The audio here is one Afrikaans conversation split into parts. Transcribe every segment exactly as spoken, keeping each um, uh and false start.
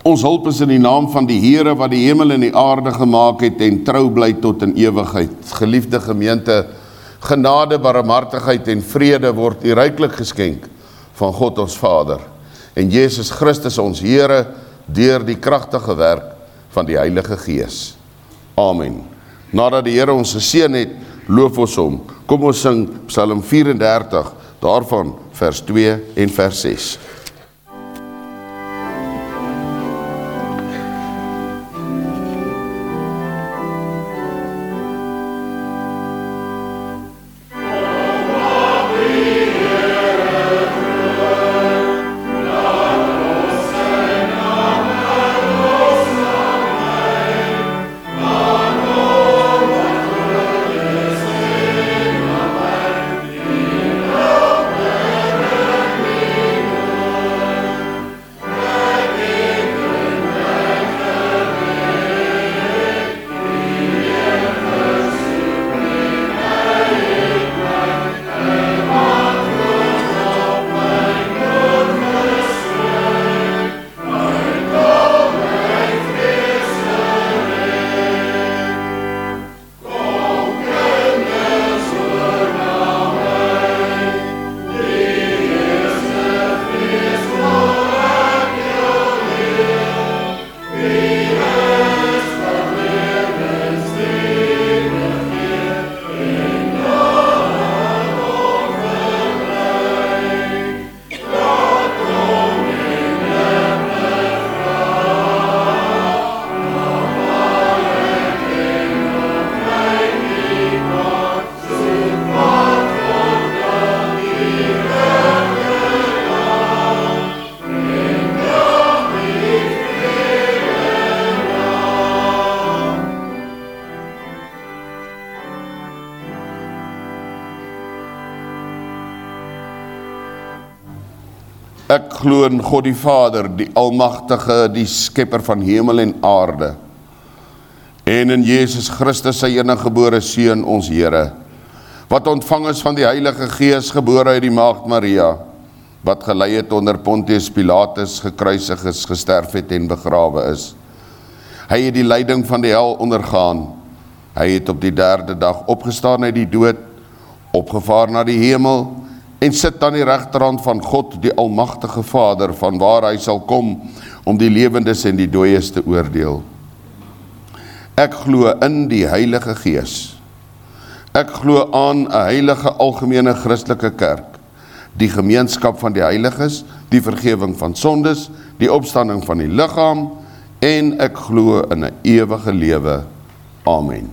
Ons hulp is in die naam van die Here wat die hemel en die aarde gemaak het en trou bly tot in ewigheid. Geliefde gemeente, genade, barmhartigheid en vrede word u ryklik geskenk van God ons Vader en Jesus Christus ons Here deur die kragtige werk van die Heilige Gees. Amen. Nadat die Here ons geseën het, loof ons hom. Kom ons sing Psalm vyf-en-dertig, daarvan vers twee en vers ses. Ek glo in God die Vader, die Almagtige, die Skepper van hemel en aarde, en in Jesus Christus, sy eniggebore Seun, ons Here, wat ontvang is van die Heilige Gees, gebore uit die Maagd Maria, wat gelei het onder Pontius Pilatus, gekruisig is, gesterf het en begrawe is. Hy het die lyding van die hel ondergaan. Hy het op die derde dag opgestaan uit die dood, opgevaar na die hemel, en sit aan die regterhand van God, die Almagtige Vader, van waar hy sal kom, om die lewendes en die dooies te oordeel. Ek glo in die Heilige Gees. Ek glo aan 'n heilige algemene Christelike kerk, die gemeenskap van die heiliges, die vergewing van sondes, die opstanding van die liggaam, en ek glo in 'n ewige lewe. Amen.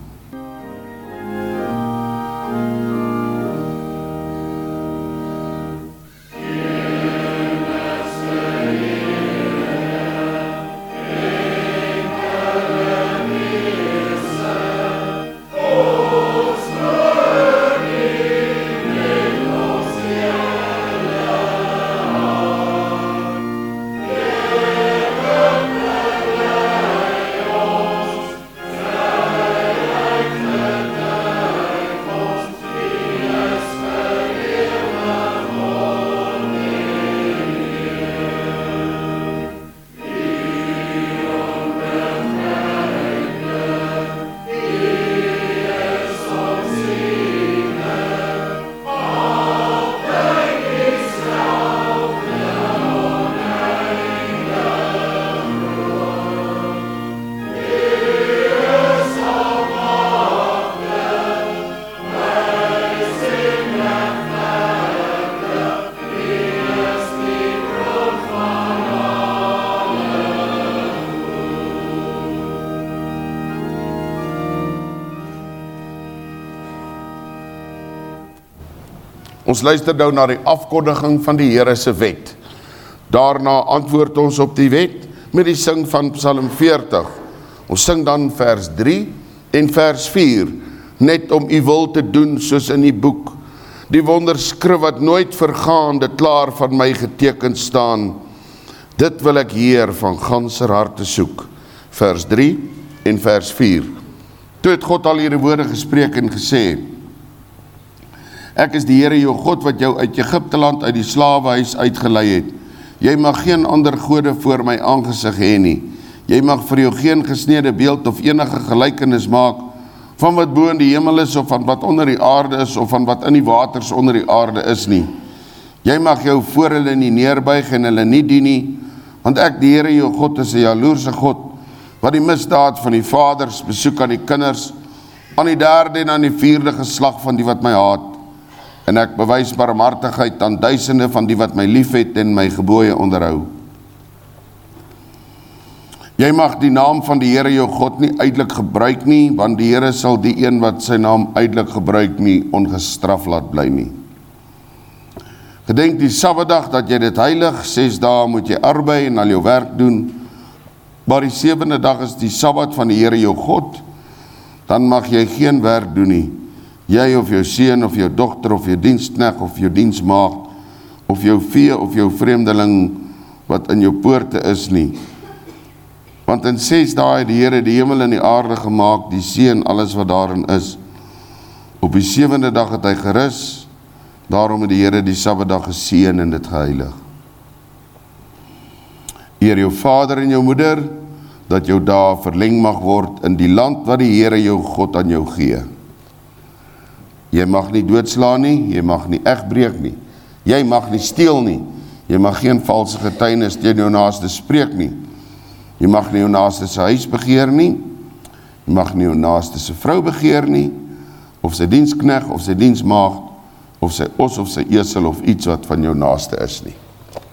Ons luister nou na die afkondiging van die Here se wet. Daarna antwoord ons op die wet met die sing van Psalm veertig. Ons sing dan vers drie en vers vier, net om u wil te doen soos in die boek. Die wonderskrif wat nooit vergaan, dit klaar van my geteken staan. Dit wil ek Heer van ganser harte soek. Vers drie en vers vier. Toe het God al hierdie woorde gespreek en gesê, ek is die Here jou God wat jou uit Egipteland uit die slawehuis uitgelei het. Jy mag geen ander gode voor my aangesig hê nie. Jy mag vir jou geen gesneede beeld of enige gelykenis maak van wat bo in die hemel is, of van wat onder die aarde is, of van wat in die waters onder die aarde is nie. Jy mag jou voor hulle nie neerbuig en hulle nie dien nie, want ek, die Here jou God, is 'n jaloerse God, wat die misdaad van die vaders besoek aan die kinders, aan die derde en aan die vierde geslag van die wat my haat. En ek bewys barmhartigheid aan duisende van die wat my liefhet en my gebooie onderhou. Jy mag die naam van die Here jou God nie uitelik gebruik nie, want die Here sal die een wat sy naam uitelik gebruik nie, ongestraf laat bly nie. Gedenk die Sabbatdag dat jy dit heilig, ses dae moet jy arbei en al jou werk doen, maar die sewende dag is die Sabbat van die Here jou God, dan mag jy geen werk doen nie, jy of jou seun of jou dogter of jou diensknegt of jou diensmaagd, of jou vee of jou vreemdeling wat in jou poorte is nie. Want in ses dae het die Here die hemel en die aarde gemaak, die see en alles wat daarin is. Op die sewende dag het hy gerus, daarom het die Here die Sabbatdag geseën en dit geheilig. Eer jou vader en jou moeder, dat jou dae verleng mag word in die land wat die Here jou God aan jou gee. Jy mag nie doodslaan nie, jy mag nie egbreek nie, jy mag nie steel nie, jy mag geen valse getuienis teen jou naaste spreek nie, jy mag nie jou naaste se huis begeer nie, jy mag nie jou naaste se vrou begeer nie, of sy diensknegt, of sy diensmaagd, of sy os of sy esel, of iets wat van jou naaste is nie.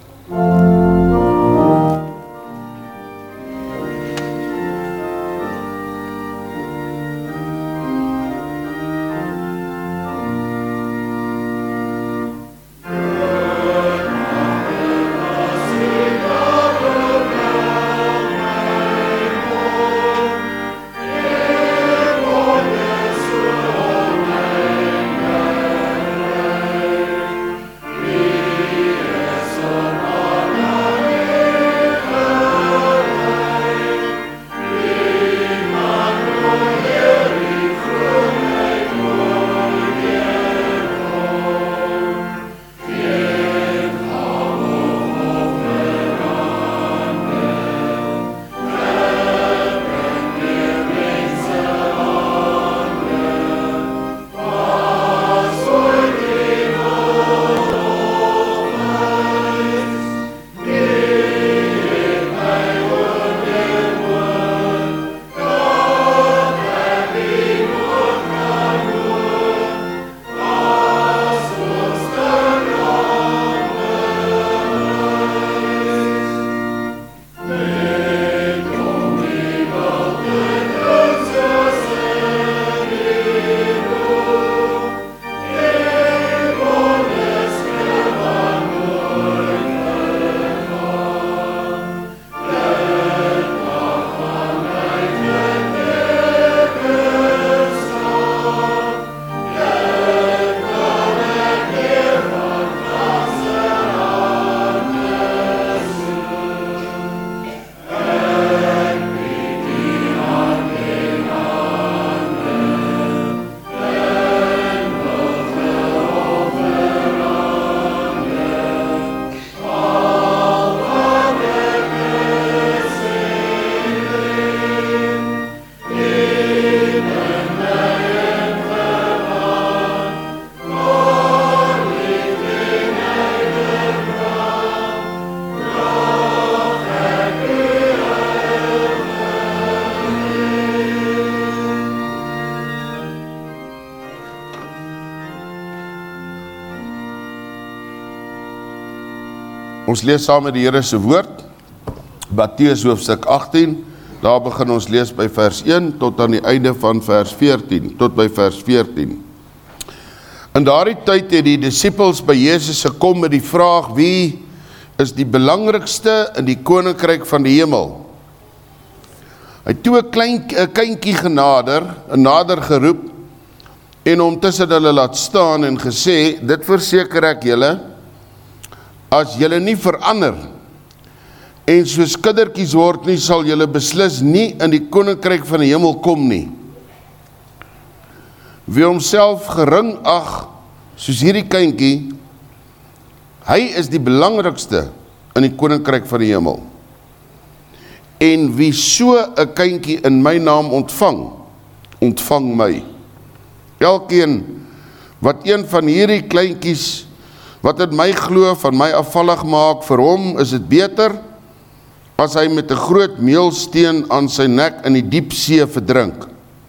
Ons lees saam met die Here se woord, Matteus hoofstuk agttien, daar begin ons lees by vers een tot aan die einde van vers veertien, tot by vers veertien. In daardie tyd het die disippels by Jesus gekom met die vraag, wie is die belangrikste in die koninkryk van die hemel? Hy het toe 'n klein 'n kindjie genader, 'n nader geroep en hom tussen hulle laat staan en gesê, dit verseker ek julle, as julle nie verander en soos kindertjies word nie, sal julle beslis nie in die koninkryk van die hemel kom nie. Wie homself gering ag, soos hierdie kindjie, hy is die belangrikste in die koninkryk van die hemel. En wie so 'n kindjie in my naam ontvang, ontvang my. Elkeen wat een van hierdie kleintjies wat in my glo van my afvallig maak, vir hom is dit beter as hy met 'n groot meelsteen aan sy nek in die diep see verdrink.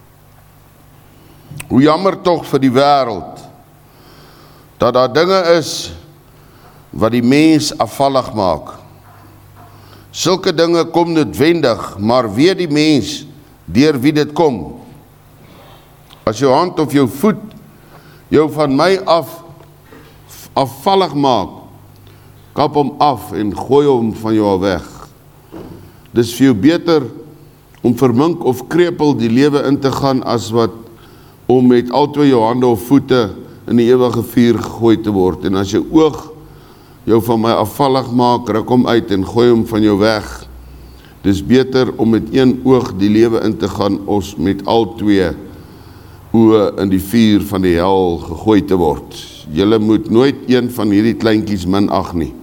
Hoe jammer tog vir die wêreld dat daar dinge is wat die mens afvallig maak. Sulke dinge kom noodwendig, maar weet die mens deur wie dit kom. As jou hand of jou voet jou van my af afvallig maak, kap hom af en gooi hom van jou weg. Dis vir jou beter om vermink of krepel die lewe in te gaan as wat om met altwee jou hande of voete in die ewige vuur gegooi te word. En as jou oog jou van my afvallig maak, ruk hom uit en gooi hom van jou weg. Dis beter om met een oog die lewe in te gaan as met al twee oë in die vuur van die hel gegooi te word. Julle moet nooit een van hierdie kleintjies minag nie.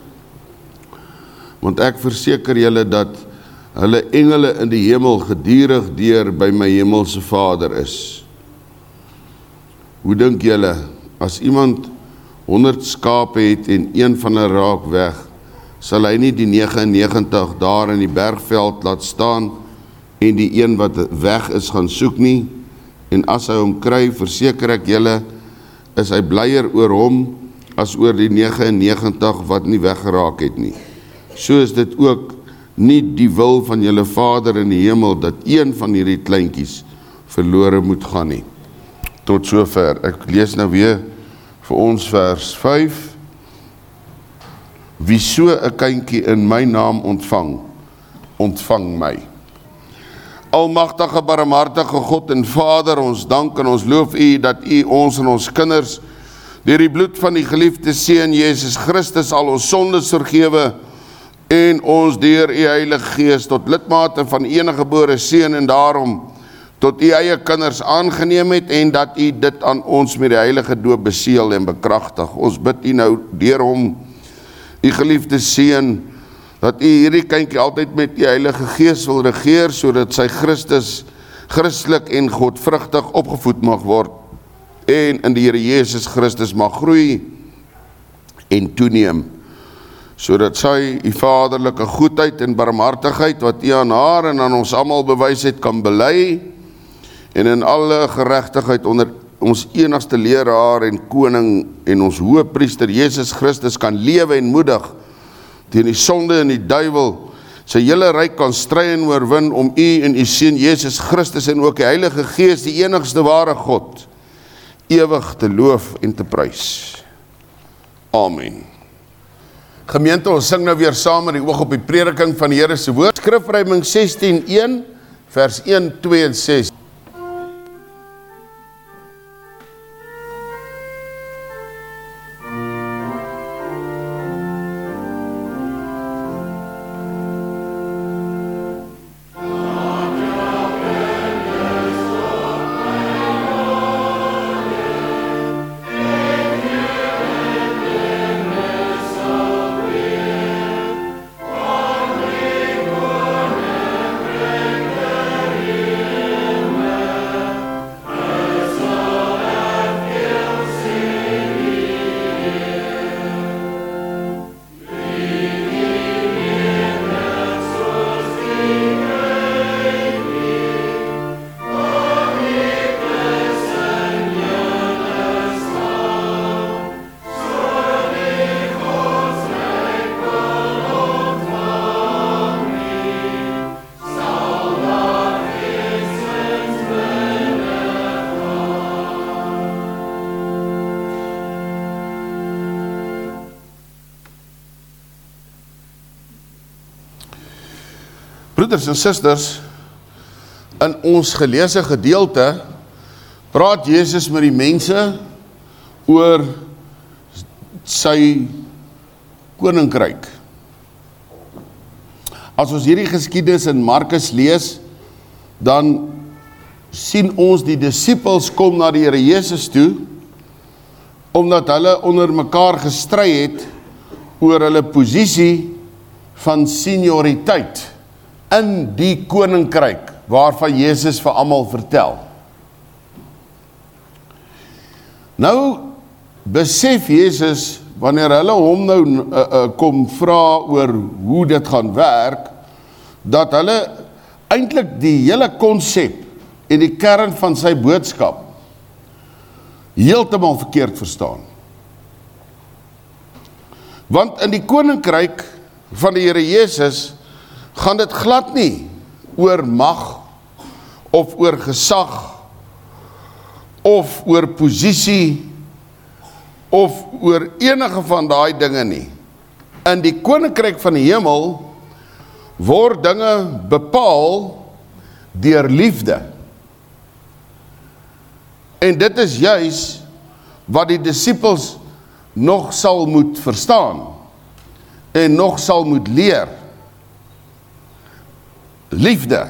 Want ek verseker julle dat hulle engele in die hemel gedurig deur by my hemelse Vader is. Hoe dink julle, as iemand honderd skape het en een van hulle raak weg, sal hy nie die negentig en negentig daar in die bergveld laat staan en die een wat weg is gaan soek nie? En as hy hom kry, verseker ek julle, is hy blyer oor hom as oor die negentig en negentig wat nie weggeraak het nie. So is dit ook nie die wil van julle Vader in die hemel dat een van hierdie kleintjies verlore moet gaan nie. Tot sover. Ek lees nou weer vir ons vers vyf. Wie so 'n kindjie in my naam ontvang, ontvang my. Almagtige, barmhartige God en Vader, ons dank en ons loof U dat U ons en ons kinders deur die bloed van die geliefde Seun Jesus Christus al ons sondes vergewe en ons deur U Heilige Gees tot lidmate van enige gebore Seun en daarom tot U eie kinders aangeneem het en dat U dit aan ons met die heilige doop beseël en bekragtig. Ons bid U nou deur hom, U geliefde Seun, dat U hierdie kindjie altyd met die Heilige Gees wil regeer, sodat sy Christus, Christelik en godvrugtig opgevoed mag word, en in die Here Jesus Christus mag groei en toeneem, sodat sy U vaderlike goedheid en barmhartigheid, wat U aan haar en aan ons almal bewys het, kan bely, en in alle geregtigheid onder ons enigste leraar en koning en ons hoëpriester Jesus Christus kan lewe en moedig, teen die sonde en die duiwel, sy hele ryk kan stry en oorwin om U en U Seun Jesus Christus en ook die Heilige Gees, die enigste ware God, ewig te loof en te prys. Amen. Gemeente, ons sing nou weer saam met die oog op die prediking van die Here se woord. Skrifruiming sestien een, vers een, twee en ses. Broeders en susters, in ons geleesde gedeelte praat Jesus met die mense oor sy koninkryk. As ons hierdie geskiedenis in Markus lees, dan sien ons die disippels kom na die Here Jesus toe, omdat hulle onder mekaar gestry het oor hulle posisie van senioriteit in die koninkryk waarvan Jesus vir almal vertel. Nou besef Jesus, wanneer hulle hom nou uh, uh, kom vra oor hoe dit gaan werk, dat hulle eintlik die hele konsep en die kern van sy boodskap heeltemal verkeerd verstaan. Want in die koninkryk van die Here Jesus gaan dit glad nie oor mag of oor gesag of oor posisie of oor enige van daai dinge nie. In die koninkryk van die hemel word dinge bepaal deur liefde. En dit is juis wat die disippels nog sal moet verstaan en nog sal moet leer. Liefde.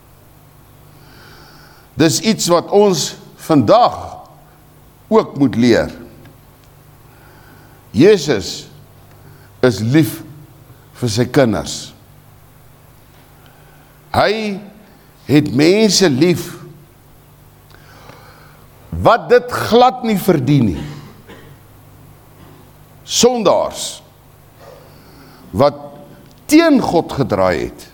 Dis iets wat ons vandag ook moet leer. Jesus is lief vir sy kinders. Hy het mense lief wat dit glad nie verdien nie. Sondaars wat teen God gedraai het.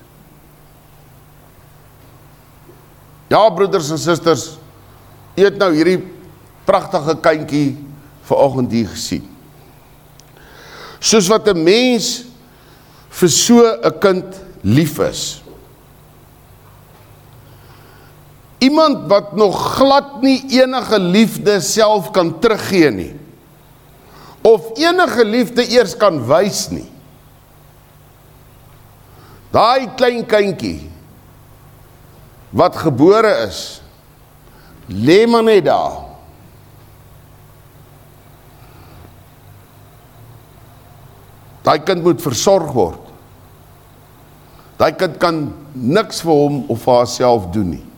Ja, broeders en susters, jy het nou hierdie pragtige kindjie vanoggend hier gesien. Soos wat 'n mens vir so 'n kind lief is. Iemand wat nog glad nie enige liefde self kan teruggee nie. Of enige liefde eers kan wys nie. Daai klein kindjie wat gebore is, lê maar net daar. Daai kind moet versorg word. Daai kind kan niks vir hom of vir haarself doen nie.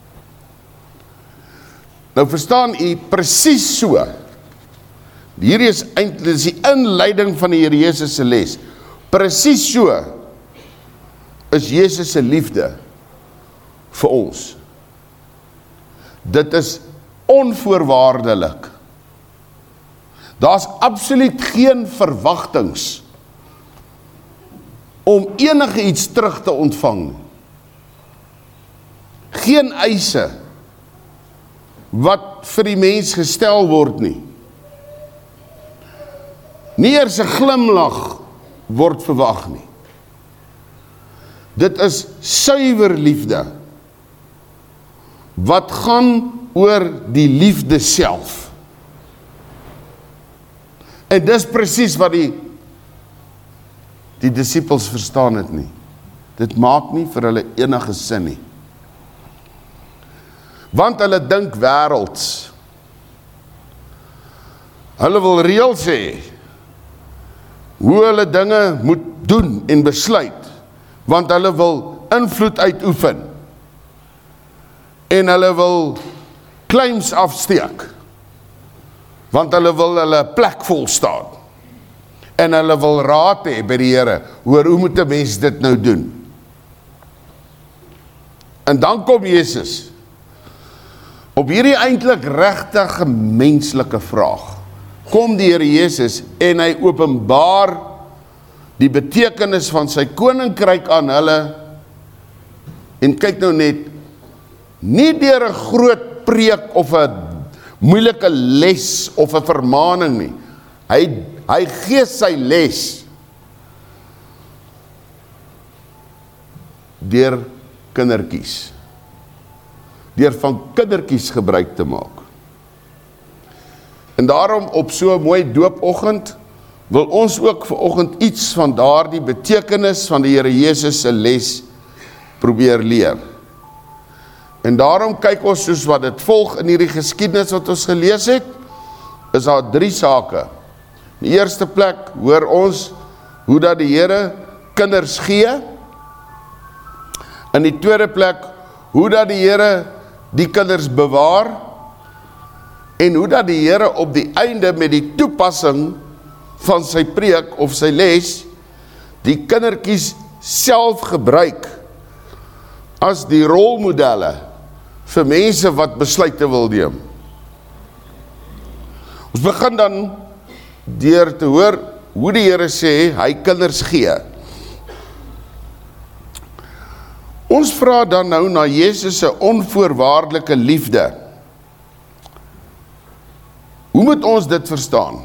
Nou verstaan u, presies so. Hierdie is eintlik die inleiding van die Here Jesus se les. Presies so is Jesus se liefde vir ons. Dit is onvoorwaardelik. Daar's absoluut geen verwagtings om enige iets terug te ontvang. Geen eise wat vir die mens gestel word nie. Nie eers 'n glimlag word verwag nie. Dit is suiwer liefde, wat gaan oor die liefde self. En dis presies wat die die disippels verstaan het nie. Dit maak nie vir hulle enige sin nie. Want hulle dink wêrelds. Hulle wil reëls hê hoe hulle dinge moet doen en besluit, want hulle wil invloed uitoefen en hulle wil claims afsteek, want hulle wil hulle plek vol staan en hulle wil raad hê by die Here oor hoe moet 'n mens dit nou doen. En dan kom Jesus op hierdie eintlik regtig menslike vraag. Kom die Here Jesus en hy openbaar die betekenis van sy koninkryk aan hulle, en kyk nou net, nie deur 'n groot preek of 'n moeilike les of 'n vermaaning nie. Hy, hy gee sy les deur kindertjies. Deur van kindertjies gebruik te maak. En daarom op so 'n mooi doopoggend wil ons ook vanoggend iets van daardie betekenis van die Here Jesus se les probeer leer. En daarom kyk ons soos wat dit volg in hierdie geskiedenis wat ons gelees het, is daar drie sake. In die eerste plek hoor ons hoe dat die Here kinders gee. In die tweede plek hoe dat die Here die kinders bewaar, en hoe dat die Here op die einde met die toepassing van sy preek of sy les, die kindertjies self gebruik as die rolmodelle vir mense wat besluite wil neem. Ons begin dan deur te hoor hoe die Here sê, hy kinders gee. Ons vra dan nou na Jesus se onvoorwaardelike liefde. Hoe moet ons dit verstaan?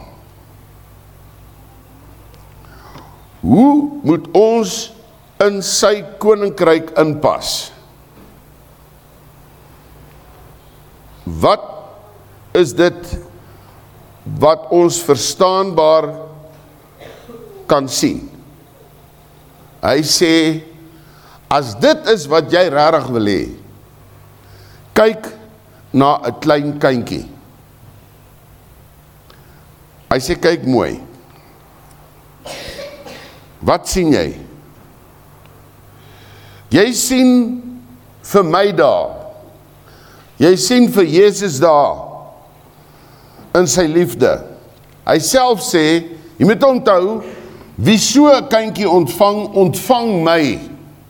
Hoe moet ons in sy koninkryk inpas? Wat is dit wat ons verstaanbaar kan sien? Hy sê, as dit is wat jy regtig wil hê, kyk na 'n klein kindjie. Hy sê, kyk mooi. Wat sien jy? Jy sien vir my daar. Jy sien vir Jesus daar in sy liefde. Hy self sê, jy moet onthou, wie so 'n kindjie ontvang, ontvang my.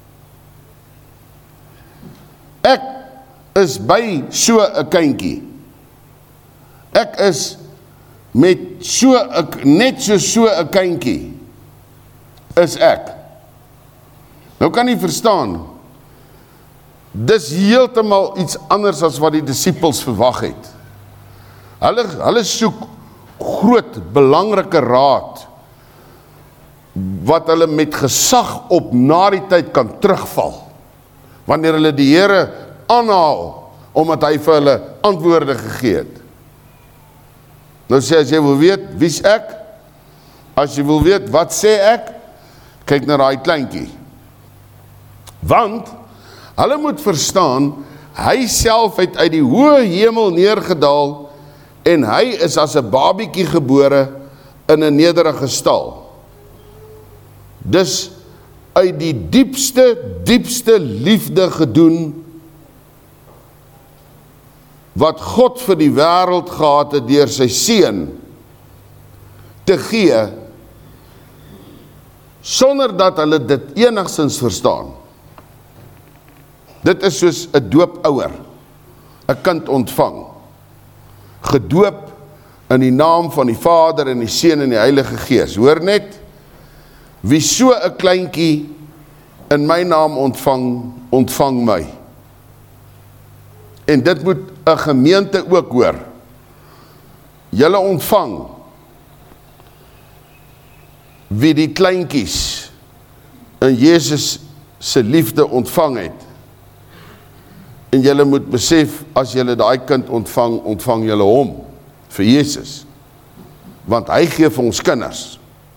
Ek is by so 'n kindjie. Ek is met so 'n net so so 'n kindjie is ek. Nou kan jy verstaan, dis heeltemal iets anders as wat die disippels verwag het. Hulle, hulle soek groot, belangrike raad, wat hulle met gesag op na die tyd kan terugval, wanneer hulle die Here aanhaal, omdat hy vir hulle antwoorde gegee het. Nou sê, as jy wil weet, wie's ek? As jy wil weet, wat sê ek? Kyk na daai kleintjie. Want, hulle moet verstaan, hy self het uit die hoë hemel neergedaal, en hy is as 'n babietjie gebore in 'n nederige stal. Dus uit die diepste, diepste liefde gedoen, wat God vir die wêreld gehad het deur sy seun te gee, sonder dat hulle dit enigstens verstaan. Dit is soos 'n doopouer, 'n kind ontvang, gedoop in die naam van die Vader en die Seun en die Heilige Gees. Hoor net, wie so 'n kleintjie in my naam ontvang, ontvang my. En dit moet 'n gemeente ook hoor. Julle ontvang wie die kleintjies in Jesus se liefde ontvang het. En julle moet besef, as julle daai kind ontvang, ontvang julle hom, vir Jesus. Want hy gee vir ons kinders,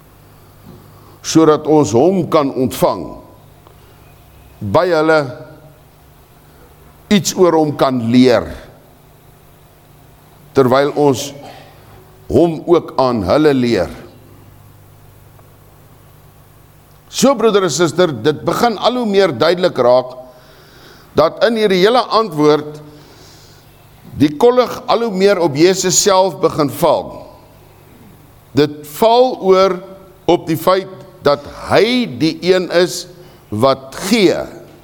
sodat ons hom kan ontvang, by hulle iets oor hom kan leer, terwyl ons hom ook aan hulle leer. So broeder en suster, dit begin al hoe meer duidelik raak, dat in hierdie hele antwoord, die kollig al hoe meer op Jesus self begin val. Dit val oor op die feit, dat hy die een is, wat gee.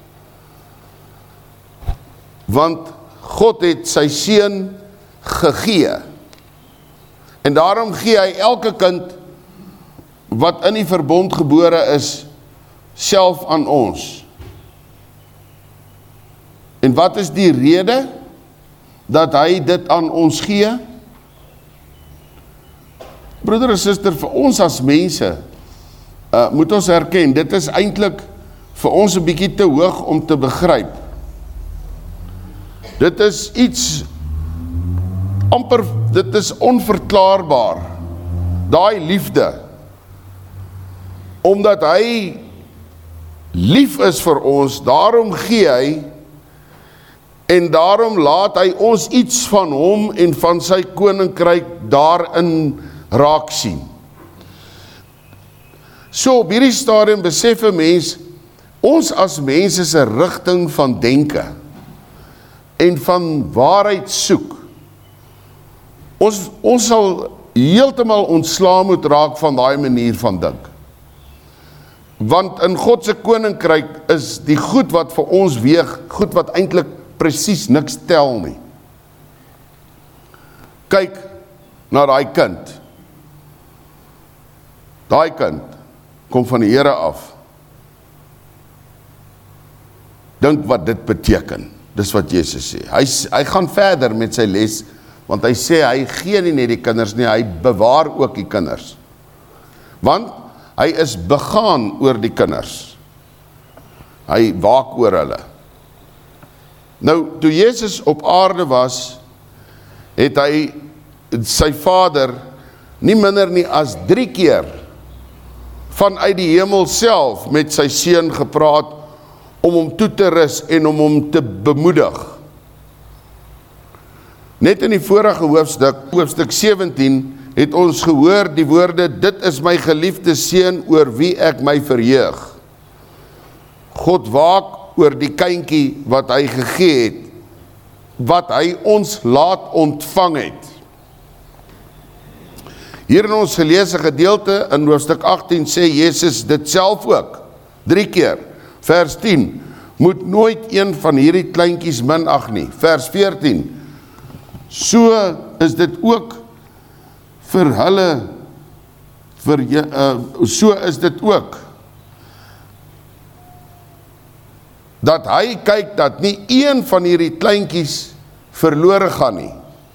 Want God het sy seun gegee. En daarom gee hy elke kind, wat in die verbond gebore is, self aan ons. En wat is die rede, dat hy dit aan ons gee? Broeder en suster, vir ons as mense, uh, moet ons herken, dit is eintlik vir ons 'n bietjie te hoog om te begryp. Dit is iets, amper, dit is onverklaarbaar, daai liefde, omdat hy lief is vir ons, daarom gee hy, en daarom laat hy ons iets van hom en van sy koninkryk daarin raak sien. So op hierdie stadium besef 'n mens, ons as mense se rigting van denke en van waarheid soek, ons, ons sal heeltemal ontslaan moet raak van daai manier van dink. Want in God se koninkryk is die goed wat vir ons weeg, goed wat eintlik presies niks tel nie. Kyk na daai kind. Daai kind kom van die Here af. Dink wat dit beteken. Dis wat Jesus sê. Hy, hy gaan verder met sy les, want hy sê hy gee nie net die kinders nie, hy bewaar ook die kinders. Want hy is begaan oor die kinders. Hy waak oor hulle. Nou, toe Jesus op aarde was, het hy sy vader nie minder nie as drie keer vanuit die hemel self met sy seun gepraat om hom toe te rus en om hom te bemoedig. Net in die vorige hoofstuk, hoofstuk sewentien, het ons gehoor die woorde, dit is my geliefde seun oor wie ek my verheug. God waak oor die kindjie wat hy gegee het, wat hy ons laat ontvang het. Hier in ons geleesde gedeelte, in hoofstuk agttien, sê Jesus dit self ook, drie keer. Vers tien, moet nooit een van hierdie kleintjies minag nie. Vers veertien, so is dit ook vir hulle, vir, uh, so is dit ook, dat hy kyk dat nie een van hierdie kleintjies verlore gaan nie.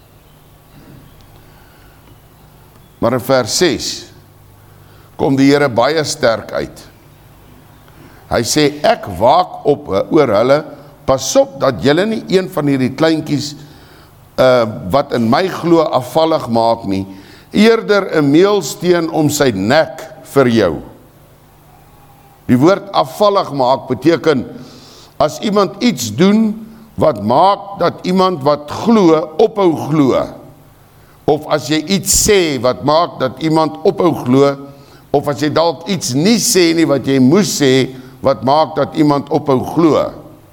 Maar in vers ses kom die Here baie sterk uit. Hy sê, ek waak op oor hulle, pas op dat julle nie een van hierdie kleintjies uh, wat in my glo afvallig maak nie, eerder 'n meelsteen om sy nek vir jou. Die woord afvallig maak beteken, as iemand iets doen, wat maak dat iemand wat glo, ophou glo. Of as jy iets sê, wat maak dat iemand ophou glo, of as jy dalk iets nie sê nie, wat jy moes sê, wat maak dat iemand ophou glo.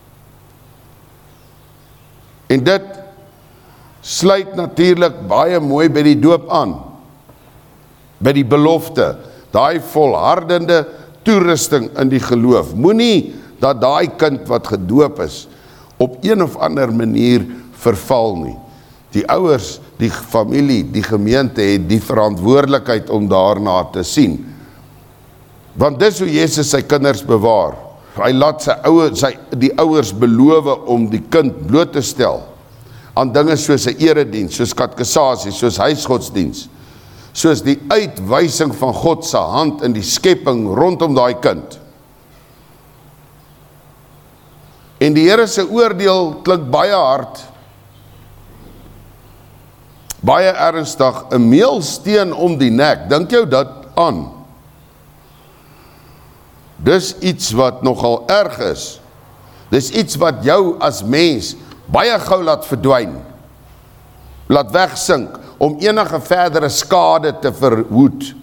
En dit sluit natuurlik baie mooi by die doop aan, by die belofte, daai volhardende toerusting in die geloof. Moenie dat daai kind wat gedoop is, op een of ander manier verval nie. Die ouers, die familie, die gemeente het die verantwoordelikheid om daarna te sien. Want dis hoe Jesus sy kinders bewaar. Hy laat sy ouers, sy, die ouers beloof om die kind bloot te stel aan dinge soos 'n erediens, soos katekisasie, soos huisgodsdiens, soos die uitwysing van God se hand in die skepping rondom daai kind. En die Here se oordeel klink baie hard, baie ernstig, 'n meelsteen om die nek, dink jou dit aan? Dis iets wat nogal erg is. Dis iets wat jou as mens baie gou laat verdwyn, laat wegsink, om enige verdere skade te verhoed.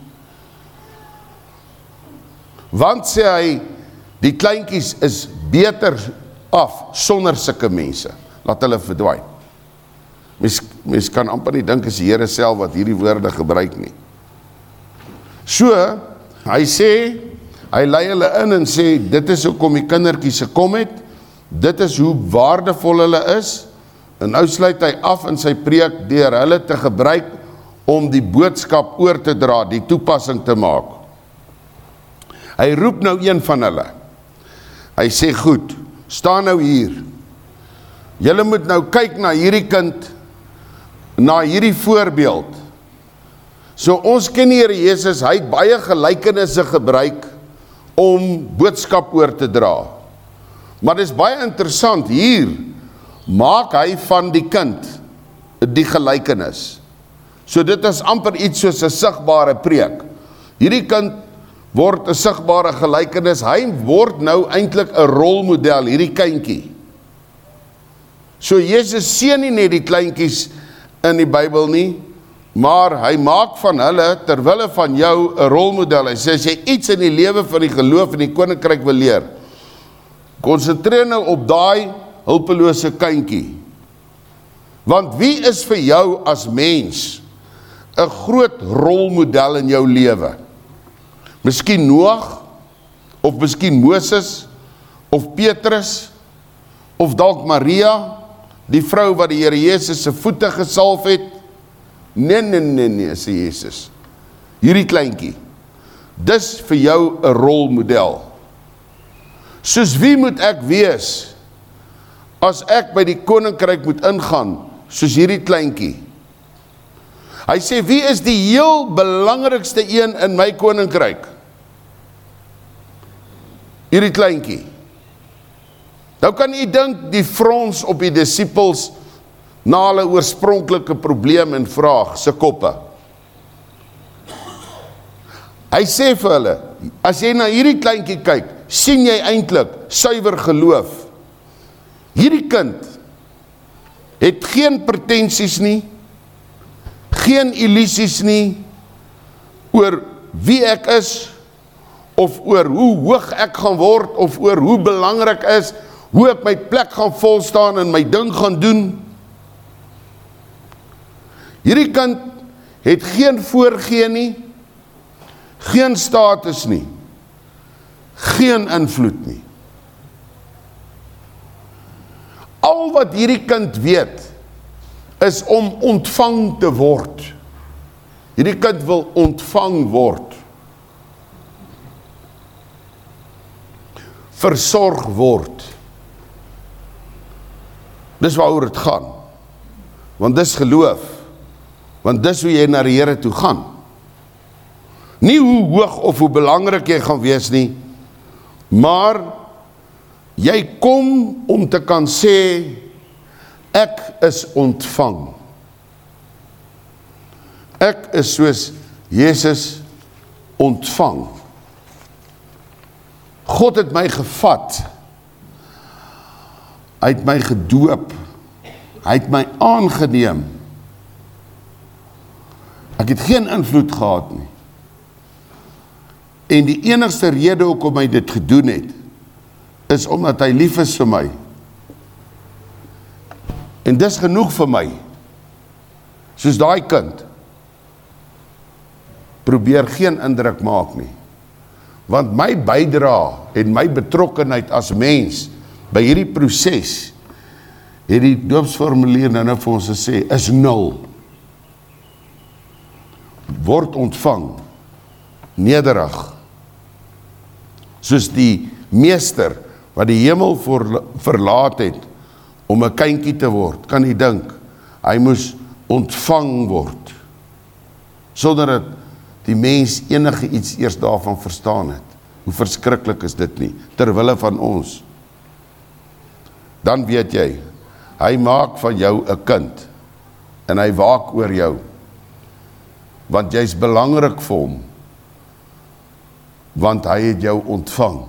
Want sê hy, die kleintjies is beter af sonder sulke mense, laat hulle verdwyn. Mens, mens kan amper nie dink as die Here self wat hierdie woorde gebruik nie. So, hy sê, hy lei hulle in en sê, dit is hoekom die kindertjies gekom het, dit is hoe waardevol hulle is, en nou sluit hy af in sy preek deur hulle te gebruik om die boodskap oor te dra, die toepassing te maak. Hy roep nou een van hulle. Hy sê, goed, staan nou hier. Julle moet nou kyk na hierdie kind, na hierdie voorbeeld. So ons ken die Here Jesus, hy het baie gelykenisse gebruik om boodskap oor te dra. Maar dit is baie interessant, hier maak hy van die kind die gelykenis. So dit is amper iets soos 'n sigbare preek. Hierdie kind word 'n sigbare gelykenis, hy word nou eintlik 'n rolmodel, hierdie kindjie. So Jesus seën nie net die kleintjies in die Bybel nie, maar hy maak van hulle, terwille van jou, 'n rolmodel. Hy sê, as jy iets in die lewe van die geloof en die koninkryk wil leer, konsentreer nou op daai hulpelose kindjie. Want wie is vir jou as mens 'n groot rolmodel in jou lewe? Miskien Noag, of miskien Moses, of Petrus, of dalk Maria, die vrou wat die Here Jesus se voete gesalf het. Nee, nee, nee, nee, sê Jesus. Hierdie kleintjie, dis vir jou 'n rolmodel. Soos wie moet ek wees, as ek by die koninkryk moet ingaan, soos hierdie kleintjie? Hy sê, wie is die heel belangrikste een in my koninkryk? Hierdie kleintjie. Nou kan u dink die frons op die disippels na hulle oorspronklike probleem en vraag se koppe. Hy sê vir hulle, as jy na hierdie kleintjie kyk, sien jy eintlik suiwer geloof. Hierdie kind het geen pretensies nie, geen illusies nie, oor wie ek is, of oor hoe hoog ek gaan word, of oor hoe belangrik is, hoe ek my plek gaan volstaan en my ding gaan doen. Hierdie kind het geen voorgee nie, geen status nie, geen invloed nie. Al wat hierdie kind weet, is om ontvang te word. Hierdie kind wil ontvang word. Versorg word. Dis waaroor het gaan. Want dis geloof. Want dis hoe jy na die Here toe gaan. Nie hoe hoog of hoe belangrik jy gaan wees nie, maar jy kom om te kan sê, ek is ontvang. Ek is soos Jesus ontvang. God het my gevat. Hy het my gedoop. Hy het my aangeneem. Ek het geen invloed gehad nie. En die enigste rede hoekom hy dit gedoen het, is omdat hy lief is vir my. En dis genoeg vir my. Soos daai kind. Probeer geen indruk maak nie. Want my bydra en my betrokkenheid as mens by hierdie proses, het die doopsformulier nou nou vir ons gesê, is nul. Word ontvang, nederig. Soos die meester wat die hemel verlaat het om 'n kindjie te word, kan jy dink, hy moes ontvang word, sonder dat die mens enige iets eers daarvan verstaan het. Hoe verskriklik is dit nie, terwille van ons. Dan weet jy, hy maak van jou 'n kind, en hy waak oor jou, want jy's belangrik vir hom, want hy het jou ontvang.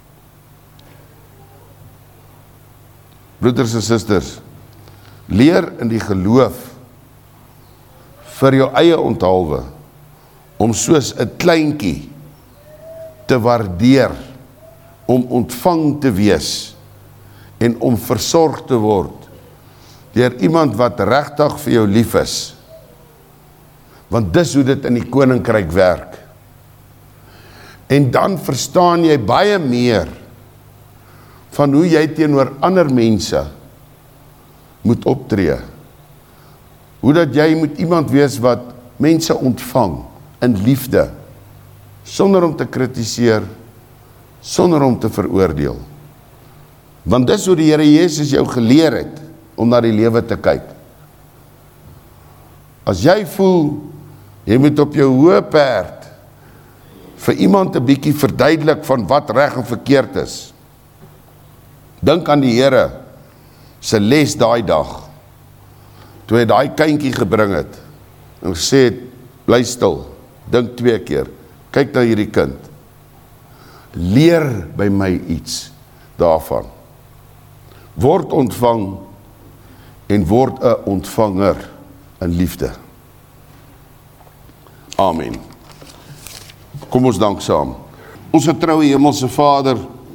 Broeders en susters, leer in die geloof vir jou eie onthaalwe, om soos 'n kleintjie te waardeer, om ontvang te wees, en om versorg te word, deur iemand wat regtig vir jou lief is. Want dis hoe dit in die koninkryk werk. En dan verstaan jy baie meer van hoe jy teenoor ander mense moet optree. Hoe dat jy moet iemand wees wat mense ontvang in liefde, sonder om te kritiseer, sonder om te veroordeel. Want dis hoe die Here Jesus jou geleer het, om na die lewe te kyk. As jy voel, jy moet op jou hoë perd, vir iemand 'n bietjie verduidelik van wat reg en verkeerd is. Dink aan die Here se les daai dag, toe hy daai kindjie gebring het, en gesê het, bly stil, dink twee keer, kyk na hierdie kind, leer by my iets daarvan. Word ontvang, en word 'n ontvanger in liefde. Amen. Kom ons dank saam. Ons getroue hemelse Vader,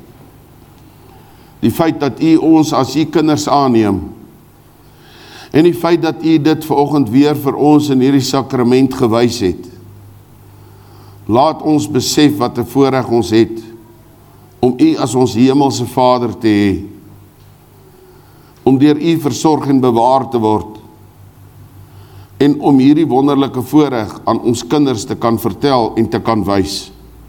die feit dat U ons as U kinders aanneem, en die feit dat U dit vanoggend weer vir ons in hierdie sakrament gewys het, laat ons besef wat 'n voorreg ons het, om U as ons hemelse Vader te hê, om deur U versorg en bewaar te word, en om hierdie wonderlike voorreg aan ons kinders te kan vertel en te kan wys.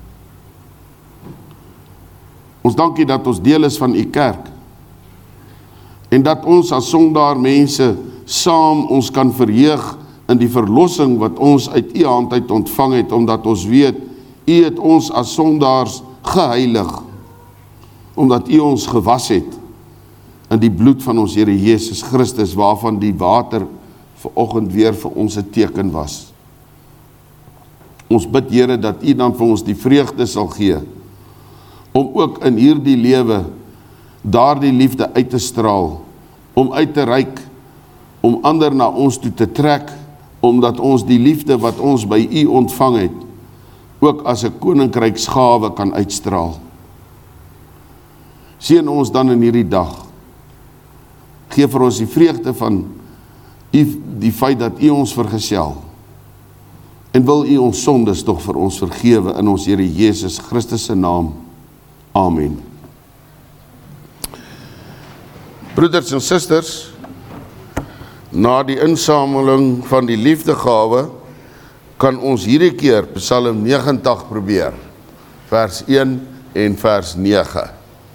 Ons dank U dat ons deel is van U kerk, en dat ons as sondaar mense saam ons kan verheug in die verlossing wat ons uit U hand uit ontvang het, omdat ons weet, U het ons as sondaars geheilig, omdat U ons gewas het in die bloed van ons Here Jesus Christus, waarvan die water vanoggend weer vir ons 'n teken was. Ons bid, Here, dat U dan vir ons die vreugde sal gee, om ook in hierdie lewe daardie liefde uit te straal, om uit te reik, om ander na ons toe te trek, omdat ons die liefde wat ons by U ontvang het, ook as 'n koninkryksgawe kan uitstraal. Seën ons dan in hierdie dag. Geef vir ons die vreugde van U, die feit dat U ons vergesel. En wil U ons sondes tog vir ons vergewe in ons Here Jesus Christus se naam. Amen. Broeders en susters, na die insameling van die liefdegawe, kan ons hierdie keer Psalm negentig probeer, vers een en vers nege.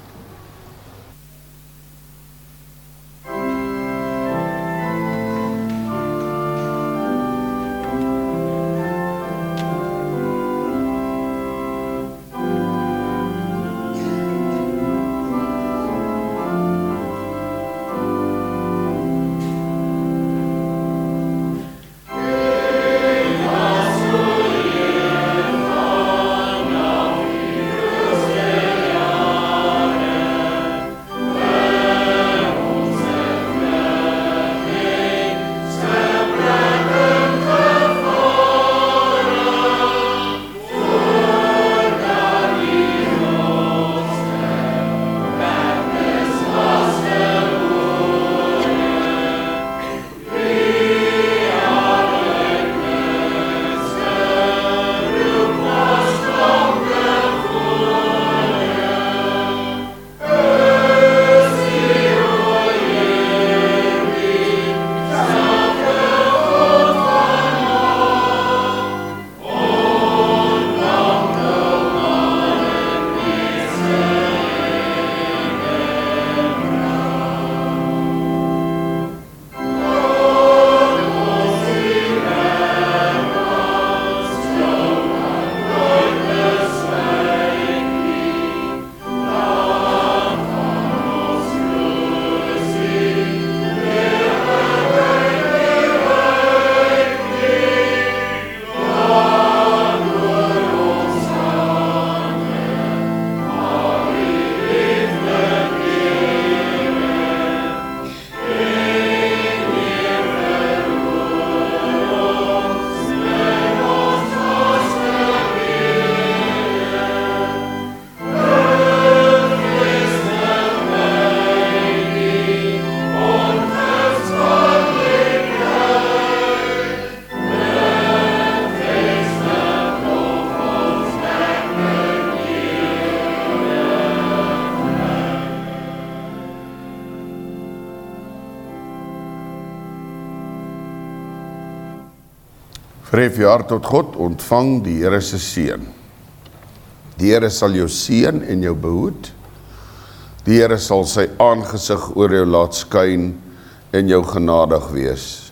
Verhef jou hart tot God, ontvang die Here se seën. Die Here sal jou seën en jou behoed. Die Here sal sy aangesig oor jou laat skyn en jou genadig wees.